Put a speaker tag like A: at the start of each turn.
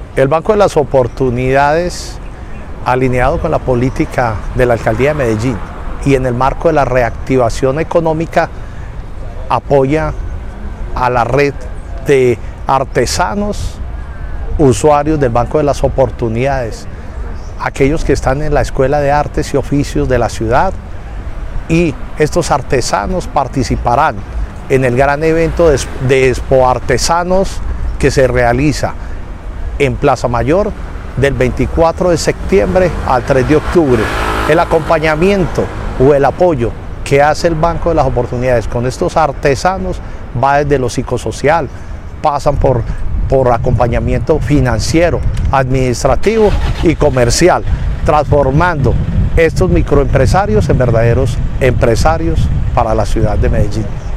A: El Banco de las Oportunidades, alineado con la política de la Alcaldía de Medellín y en el marco de la reactivación económica, apoya a la red de artesanos, usuarios del Banco de las Oportunidades, aquellos que están en la Escuela de Artes y Oficios de la ciudad, y estos artesanos participarán en el gran evento de Expo Artesanos que se realiza en Plaza Mayor del 24 de septiembre al 3 de octubre. El acompañamiento o el apoyo que hace el Banco de las Oportunidades con estos artesanos va desde lo psicosocial, pasan por acompañamiento financiero, administrativo y comercial, transformando estos microempresarios en verdaderos empresarios para la ciudad de Medellín.